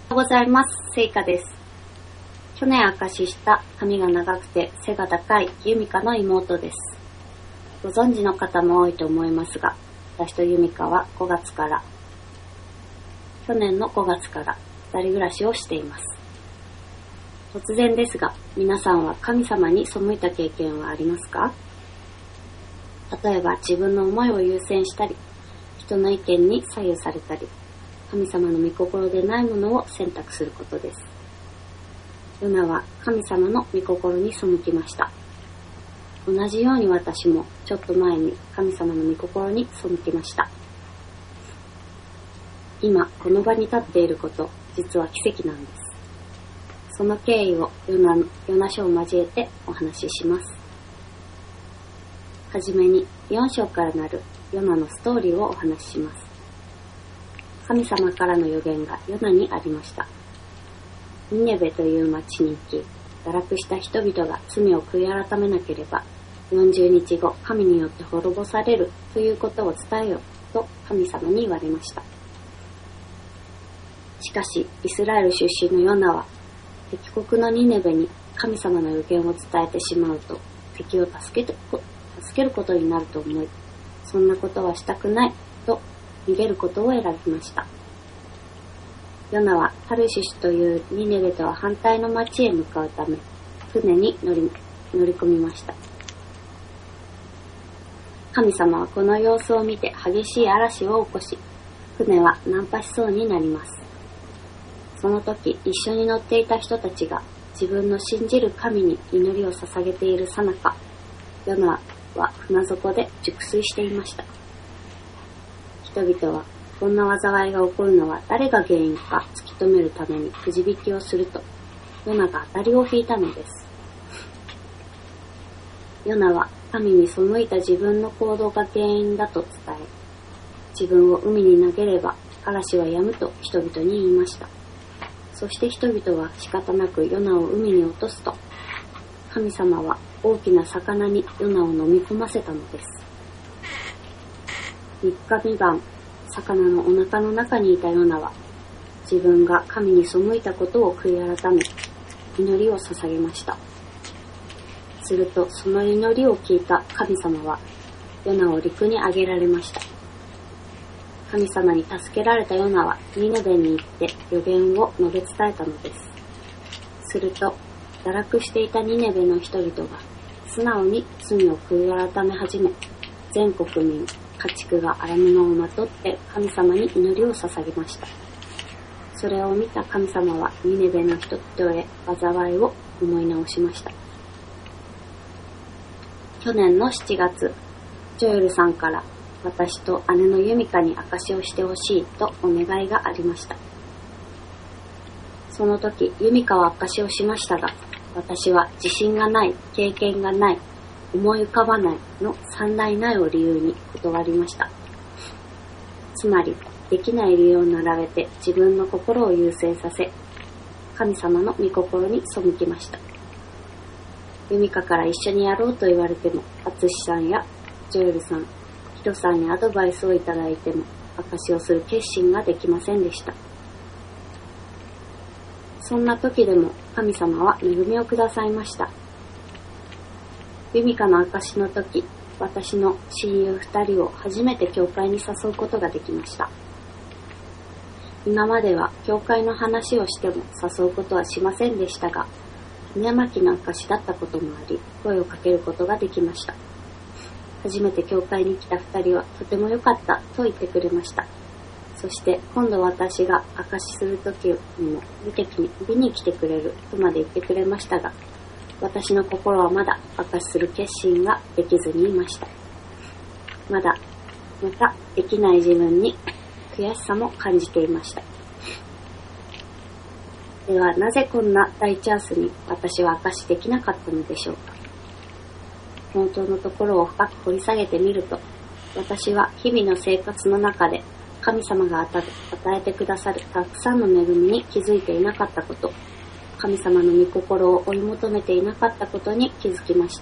おはようございます。せいかです。去年証しした髪が長くて背が高いゆみかの妹です。ご存知の方も多いと思いますが、私とゆみかは去年の5月から二人暮らしをしています。突然ですが、皆さんは神様に背いた経験はありますか？例えば自分の思いを優先したり、人の意見に左右されたり、神様の御心でないものを選択することです。ヨナは神様の御心に背きました。同じように私もちょっと前に神様の御心に背きました。今この場に立っていること、実は奇跡なんです。その経緯をヨナ書を交えてお話しします。はじめに4章からなるヨナのストーリーをお話しします。神様からの予言がヨナにありました。ニネベという町に行き、堕落した人々が罪を悔い改めなければ、40日後神によって滅ぼされるということを伝えよと神様に言われました。しかし、イスラエル出身のヨナは、敵国のニネベに神様の予言を伝えてしまうと、敵を助けることになると思い、そんなことはしたくないと逃げることを選びました。ヨナはタルシシュというニネベとは反対の町へ向かうため、船に乗り込みました。神様はこの様子を見て激しい嵐を起こし、船は難破しそうになります。その時、一緒に乗っていた人たちが自分の信じる神に祈りを捧げているさなか、ヨナは船底で熟睡していました。人々はこんな災いが起こるのは誰が原因か突き止めるためにくじ引きをすると、ヨナが当たりを引いたのです。ヨナは神に背いた自分の行動が原因だと伝え、自分を海に投げれば嵐は止むと人々に言いました。そして人々は仕方なくヨナを海に落とすと、神様は大きな魚にヨナを飲み込ませたのです。3日3晩、魚のお腹の中にいたヨナは、自分が神に背いたことを悔い改め、祈りを捧げました。すると、その祈りを聞いた神様は、ヨナを陸に上げられました。神様に助けられたヨナは、ニネベに行って予言を述べ伝えたのです。すると、堕落していたニネベの人々が、素直に罪を悔い改め始め、全国民、家畜が荒布をまとって神様に祈りを捧げました。それを見た神様はニネベの人々へ災いを思い直しました。去年の7月、ジョエルさんから私と姉のユミカに証しをしてほしいとお願いがありました。その時、ユミカは証しをしましたが、私は自信がない、経験がない、思い浮かばないの3大ないを理由に断りました。つまり、できない理由を並べて自分の心を優先させ、神様の御心に背きました。ユミカから一緒にやろうと言われても、アツシさんやジョエルさん、ヒロさんにアドバイスをいただいても、証しをする決心ができませんでした。そんな時でも神様は恵みをくださいました。ユミカの証の時、私の親友2人を初めて教会に誘うことができました。今までは教会の話をしても誘うことはしませんでしたが、宮巻の証だったこともあり、声をかけることができました。初めて教会に来た2人はとても良かったと言ってくれました。そして今度私が証しする時にも見に来てくれるとまで言ってくれましたが、私の心はまだ証しする決心ができずにいました。またできない自分に悔しさも感じていました。ではなぜこんな大チャンスに私は証しできなかったのでしょうか。本当のところを深く掘り下げてみると、私は日々の生活の中で神様が与えてくださるたくさんの恵みに気づいていなかったこと、神様の御心を追い求めていなかったことに気づきました。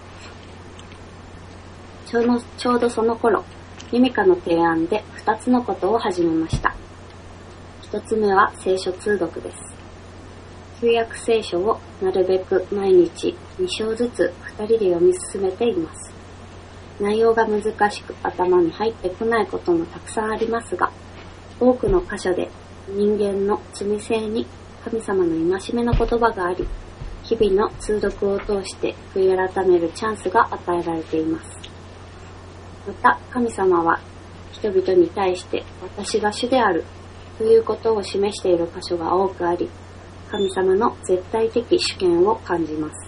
ちょうどその頃、ユミカの提案で2つのことを始めました。 一つ目は聖書通読です。旧約聖書をなるべく毎日2章ずつ2人で読み進めています。内容が難しく頭に入ってこないこともたくさんありますが、多くの箇所で人間の罪性に神様の戒めの言葉があり、日々の通読を通して悔い改めるチャンスが与えられています。また、神様は人々に対して私が主であるということを示している箇所が多くあり、神様の絶対的主権を感じます。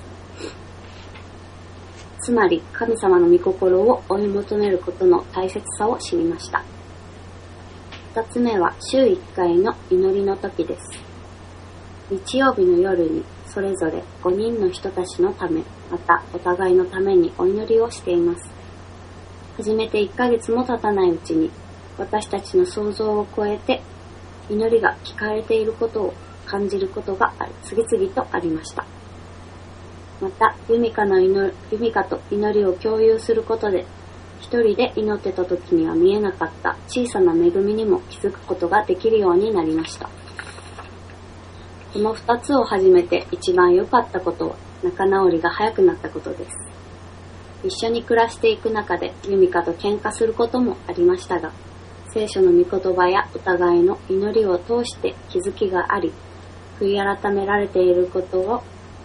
つまり、神様の御心を追い求めることの大切さを知りました。二つ目は週1回の祈りの時です。日曜日の夜にそれぞれ5人の人たちのため、またお互いのためにお祈りをしています。始めて1ヶ月も経たないうちに、私たちの想像を超えて祈りが聞かれていることを感じることが次々とありました。また、ユミカと祈りを共有することで、一人で祈ってた時には見えなかった小さな恵みにも気づくことができるようになりました。この2つを始めて一番良かったことは、仲直りが早くなったことです。一緒に暮らしていく中でユミカと喧嘩することもありましたが、聖書の御言葉やお互いの祈りを通して気づきがあり、悔い改められていること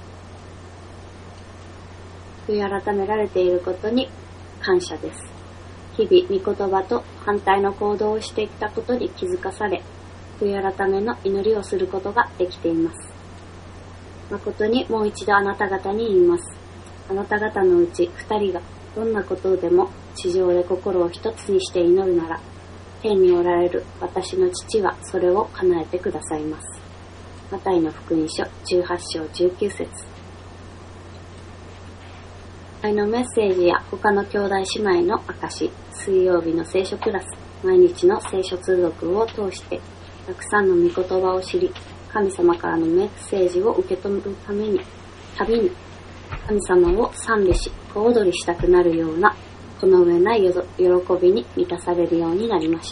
に感謝です。日々御言葉と反対の行動をしていったことに気づかされ、悔い改めの祈りをすることができています。誠にもう一度あなた方に言います。あなた方のうち2人がどんなことでも地上で心を一つにして祈るなら、天におられる私の父はそれを叶えてくださいます。マタイの福音書18章19節。愛のメッセージや他の兄弟姉妹の証、水曜日の聖書クラス、毎日の聖書通読を通してたくさんの御言葉を知り、神様からのメッセージを受け止める旅に神様を賛美し、小躍りしたくなるようなこの上ない喜びに満たされるようになりました。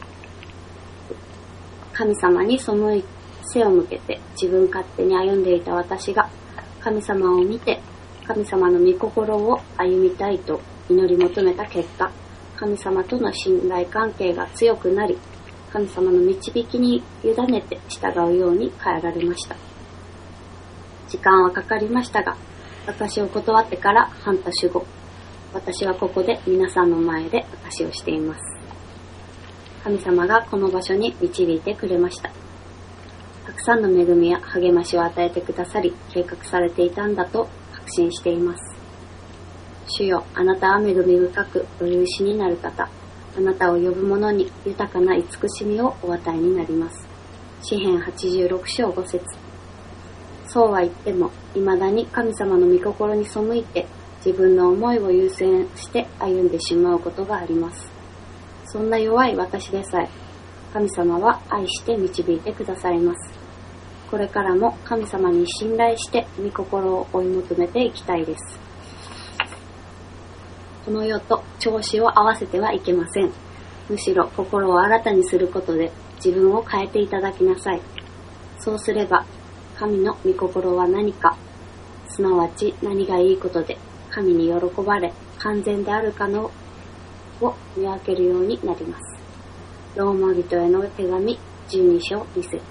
神様に背を向けて自分勝手に歩んでいた私が神様を見て神様の御心を歩みたいと祈り求めた結果、神様との信頼関係が強くなり、神様の導きに委ねて従うように変えられました。時間はかかりましたが、証を断ってから半年後、私はここで皆さんの前で証をしています。神様がこの場所に導いてくれました。たくさんの恵みや励ましを与えてくださり、計画されていたんだと確信しています。主よ、あなたは恵み深くお許しになる方、あなたを呼ぶ者に豊かな慈しみをお与えになります。詩編86章5節。そうは言っても、未だに神様の御心に背いて、自分の思いを優先して歩んでしまうことがあります。そんな弱い私でさえ、神様は愛して導いてくださいます。これからも神様に信頼して御心を追い求めていきたいです。この世と調子を合わせてはいけません。むしろ心を新たにすることで自分を変えていただきなさい。そうすれば神の御心は何か、すなわち何がいいことで神に喜ばれ完全であるかのを見分けるようになります。ローマ人への手紙12章2節。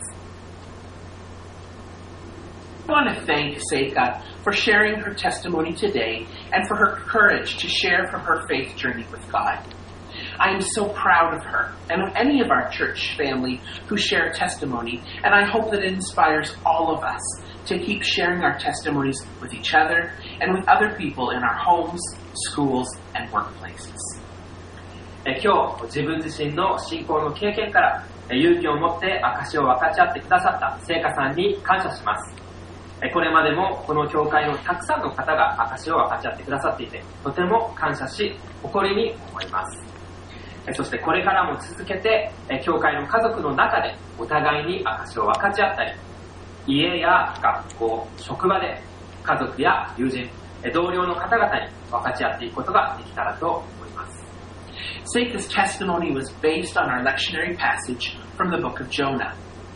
I want to thank Seika for sharing her testimony today and for her courage to share from her faith journey with God. I am so proud of her and of any of our church family who share testimony, and I hope that it inspires all of us to keep sharing our testimonies with each other and with other people in our homes, schools, and workplaces. 今日自分自身の信仰の経験から勇気を持って証を分かち合ってくださった聖華さんに感謝します。これまでもこの教会のたくさんの方が証を分かち合ってくださっていて、とても感謝し誇りに思います。そしてこれからも続けて教会の家族の中でお互いに証を分かち合ったり、家や学校、職場で家族や友人、同僚の方々に分かち合っていくことができたらと思います。 Seika's testimony was based on our lectionary passage from the book of Jonah.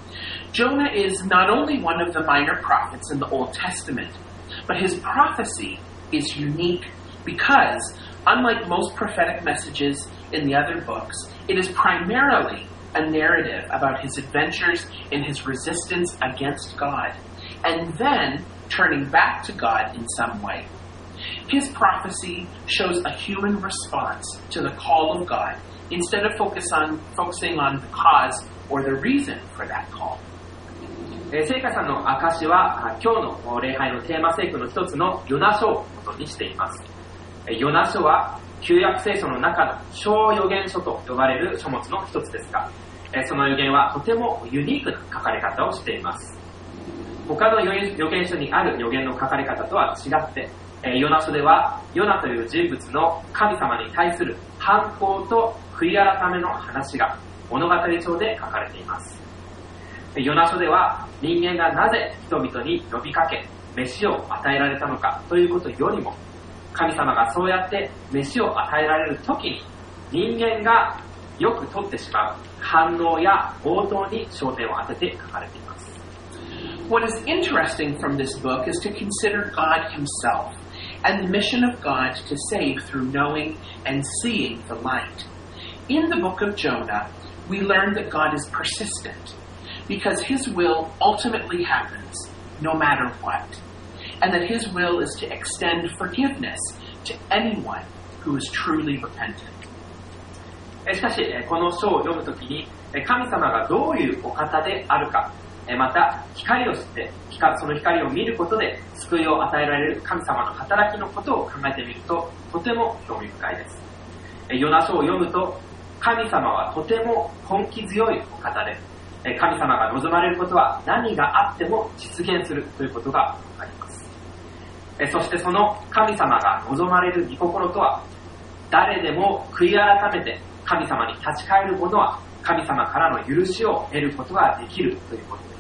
Jonah is not only one of the minor prophets in the Old Testament, but his prophecy is unique because, unlike most prophetic messages in the other books, it is primarily a narrative about his adventures in his resistance against God, and then turning back to God in some way. His prophecy shows a human response to the call of God instead of focusing on the cause or the reason for that call. 聖歌さんの証は今日の礼拝のテーマ聖句の一つのヨナ書を元にしています。ヨナ書は旧約聖書の中の小預言書と呼ばれる書物の一つですが、その預言はとてもユニークな書かれ方をしています。他の預言書にある預言の書かれ方とは違って、ヨナ書ではヨナという人物の神様に対する反抗と悔い改めの話が物語帳で書かれています。ヨナ書では人間がなぜ人々に呼びかけ飯を与えられたのかということよりも、神様がそうやって飯を与えられるときに人間がよく取ってしまう反応や応答に焦点を当てて書かれています。 What is interesting from this book is to consider God himself and the mission of God to save through knowing and seeing the light. In the book of Jonah, we learn that God is persistent because his will ultimately happens no matter what, and that his will is to extend forgiveness to anyone who is truly repentant. しかし、この書を読むときに、神様がどういうお方であるか、また光を知って、その光を見ることで救いを与えられる神様の働きのことを考えてみると、とても興味深いです。ヨナ書を読むと、神様はとても根気強いお方で、神様が望まれることは何があっても実現するということがわかります。そしてその神様が望まれる御心とは、誰でも悔い改めて神様に立ち返る者は神様からの許しを得ることができるということです。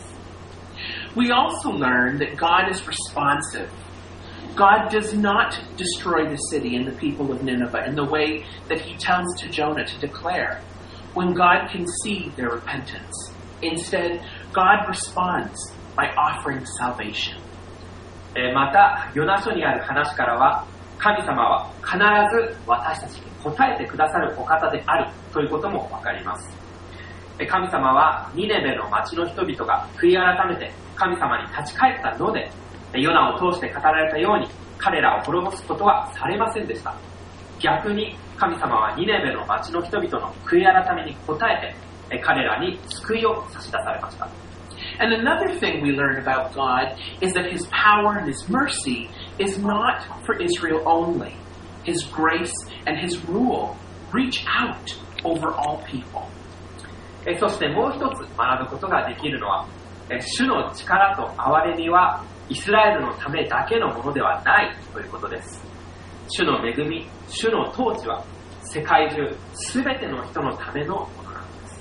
We also learn that God is responsive. God does not destroy the city and the people of Nineveh in the way that he tells to Jonah to declare when God can see their repentance. Instead, God responds by offering salvation. また、ヨナ書にある話からは、神様は必ず私たちに答えてくださるお方であるということもわかります。神様はニネベの町の人々が悔い改めて神様に立ち返ったので、ヨナを通して語られたように彼らを滅ぼすことはされませんでした。逆に神様はニネベの町の人々の悔い改めに応えて彼らに救いを差し出されました。 And another thing we learn about God is that his power and his mercy is not for Israel only. His grace and his rule reach out over all people. そしてもう一つ学ぶことができるのは、主の力と憐れみはイスラエルのためだけのものではないということです。主の恵み、主の統治は世界中すべての人のためのものなんです。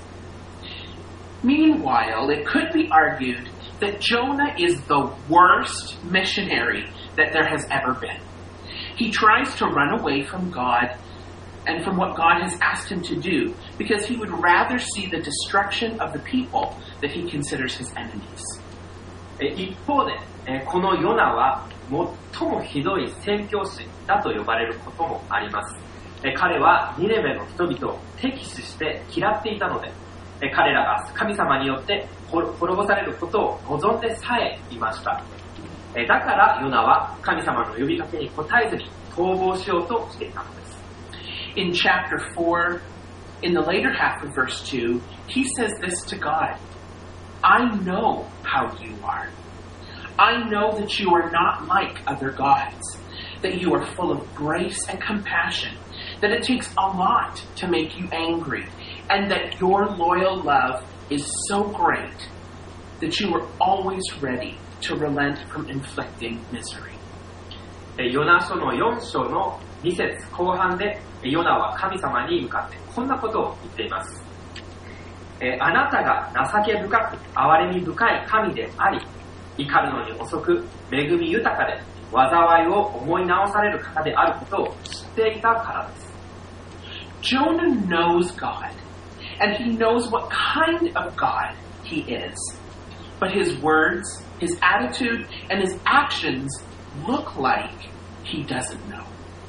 Meanwhile, it could be argued that Jonah is the worst missionary that there has ever been. He tries to run away from God and from what God has asked him to do because he would rather see the destruction of the people that he considers his enemies. 一方で、このヨナは最もひどい宣教師だと呼ばれることもあります。彼はニネベの人々を敵視して嫌っていたので、彼らが神様によって滅ぼされることを望んでさえいました。だからヨナは神様の呼びかけに応えずに逃亡しようとしていたのです。 In chapter 4, in the later half of verse 2, he says this to God. I know how you are. I know that you are not like other gods, that you are full of grace and compassion, that it takes a lot to make you angry, and that your loyal love is so great that you are always ready to relent from inflicting misery. ヨナ書の4章の2節後半でヨナは神様に向かってこんなことを言っています。あなたが情け深く憐れみ深い神であり、怒るのに遅く恵み豊かで災いを思い直される方であることを知っていたからです。 Jonah knows God, and he knows what kind of God he is. But his words, his attitude, and his actions look like he doesn't know.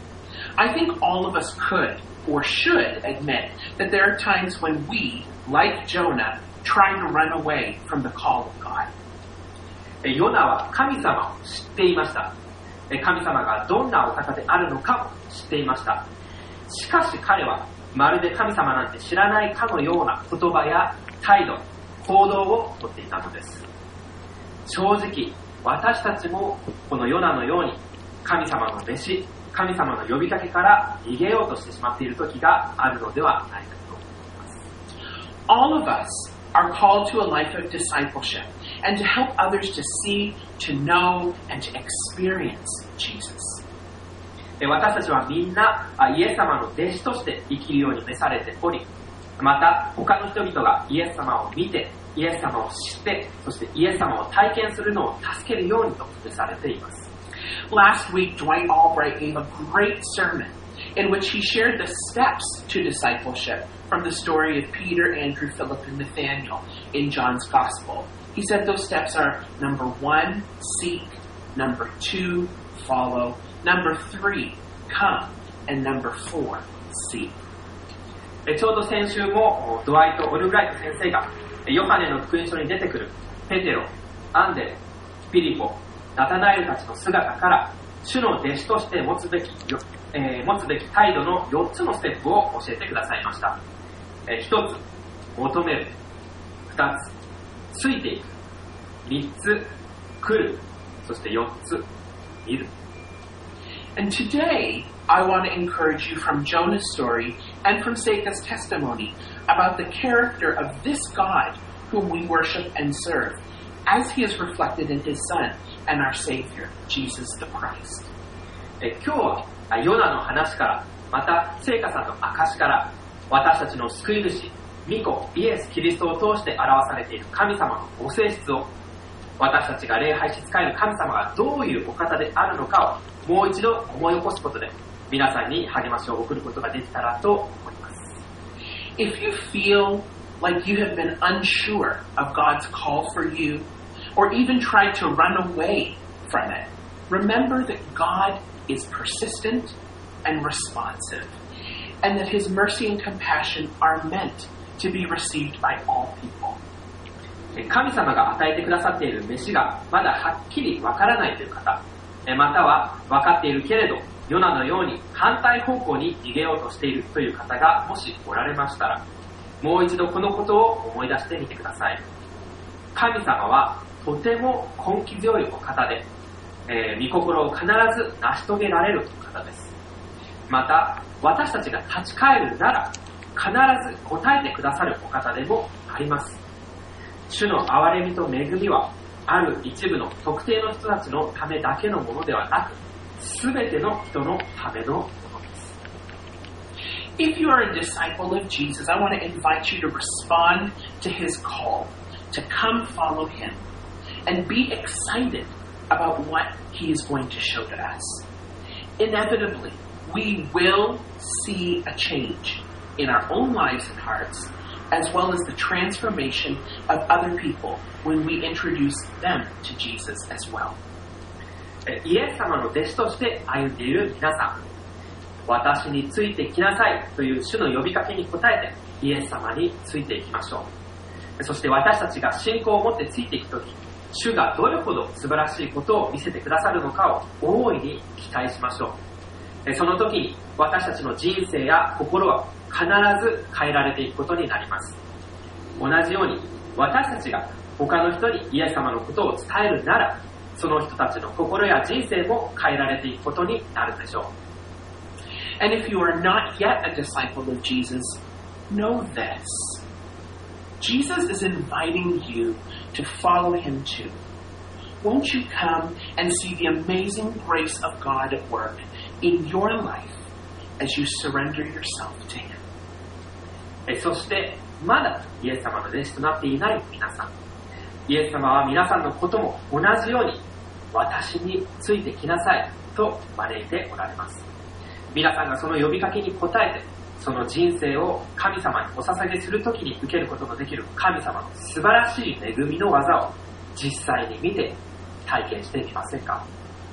I think all of us could or should admit that there are times when we, like Jonah, try to run away from the call of God. ヨナは神様を知っていました。神様がどんなお方であるのかも知っていました。しかし彼はまるで神様なんて知らないかのような言葉や態度、行動をとっていたのです。正直、私たちもこのヨナのように神様の弟子、神様の呼びかけから逃げようとしてしまっている時があるのではないかと思います。 All of us are called to a life of discipleship and to help others to see, to know, and to experience Jesus. 私たちはみんなイエス様の弟子として生きるように召されており、また他の人々がイエス様を見て、イエス様を知って、そしてイエス様を体験するのを助けるようにと召されています。 Last week, Dwight Albright gave a great sermon in which he shared the steps to discipleship from the story of Peter, Andrew, Philip, and Nathaniel in John's Gospel. He said those steps are number 1, seek, number 2, follow, number 3, come, and number 4, see. ちょうど先週もドワイト・オルブライト先生がヨハネの福音書に出てくるペテロ、アンデレ、ピリポ、ナタナエルたちの姿から主の弟子として持つべき態度の4つのステップを教えてくださいました。1つ、求める。2つ、ついていく。3つ、来る。そして4つ、見る。 And today, I want to encourage you from Jonah's story and from Seika's testimony about the character of this God whom we worship and serve, as he is reflected in his Son and our Savior, Jesus the Christ. 今日はヨナの話から、また聖歌さんの証から、私たちの救い主、御子イエス・キリストを通して表されている神様のご性質を、私たちが礼拝し仕える神様がどういうお方であるのかをもう一度思い起こすことで、皆さんに励ましを送ることができたらと思います。 If you feel like you have been unsure of God's call for you, or even tried to run away from it, remember that God is persistent and responsive, and that his mercy and compassion are meant to be received by all people. 神様が与えてくださっている飯がまだはっきりわからないという方、または分かっているけれどヨナのように反対方向に逃げようとしているという方がもしおられましたら、もう一度このことを思い出してみてください。神様はとても根気強いお方で、御心を必ず成し遂げられる方です。また私たちが立ち返るなら必ず答えてくださるお方でもあります。主の憐れみと恵みはある一部の特定の人たちのためだけのものではなく、すべての人のためのものです。 If you are a disciple of Jesus, I want to invite you to respond to his call, to come follow him, and be excited about what he is going to show to us. Inevitably, we will see a change in our own lives and hearts, as well as the transformation of other people when we introduce them to Jesus as well. イエス様の弟子として歩んでいる皆さん、私についてきなさいという主の呼びかけに応えてイエス様についていきましょう。そして私たちが信仰を持ってついていくとき、主がどれほど素晴らしいことを見せてくださるのかを大いに期待しましょう。その時に私たちの人生や心は必ず変えられていくことになります。同じように私たちが他の人にイエス様のことを伝えるなら、その人たちの心や人生も変えられていくことになるでしょう。 And if you are not yet a disciple of Jesus, know this. Jesus is inviting you to follow him too. Won't you come and see the amazing grace of God at work in your life as you surrender yourself to him? そしてまだイエス様の弟子となっていない皆さん、イエス様は皆さんのことも同じように私についてきなさいと招いておられます。皆さんがその呼びかけに応えてその人生を神様にお捧げするときに受けることのできる神様の素晴らしい恵みの技を実際に見て体験してみませんか。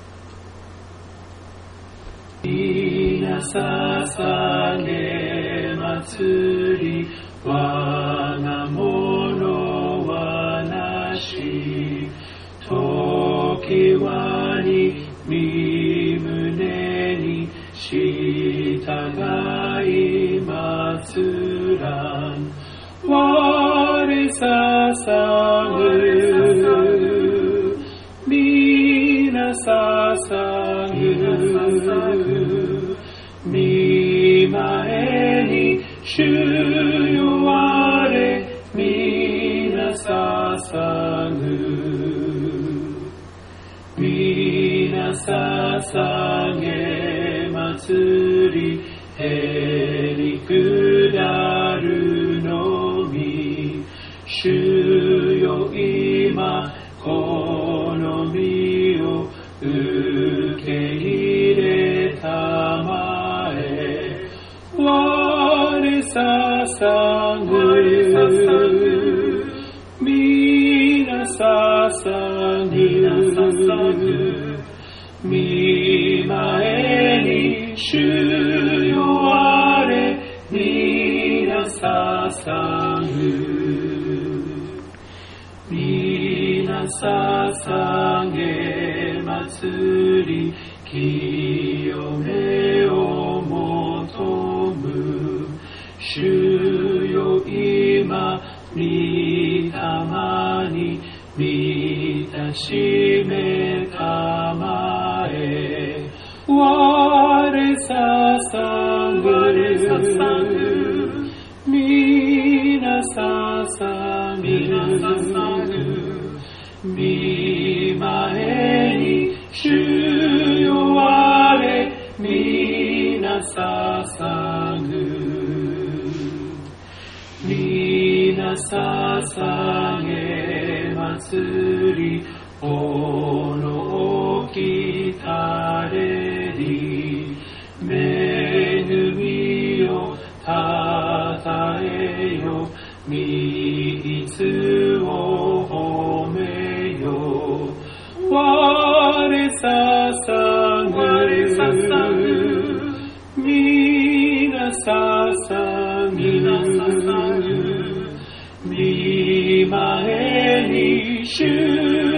皆捧げ祭り我が物はなし時はに身胸に従い祭らん我捧ぐ皆捧ぐ見前に主よ我皆捧ぐ皆捧げ祭りへり下るのみ主よ今この身を受け入れたまえ我捧ぐ皆捧ぐ見前に主よ我皆捧ぐ皆捧げ祭り清めを求む主よ今御霊に満たしめたまえ我捧ぐ皆捧ぐ見前に主よ我皆捧ぐ皆捧げ祭りおのきたれり恵みをたたえよ御津を褒めよ我捧ぐ皆捧ぐ見前に主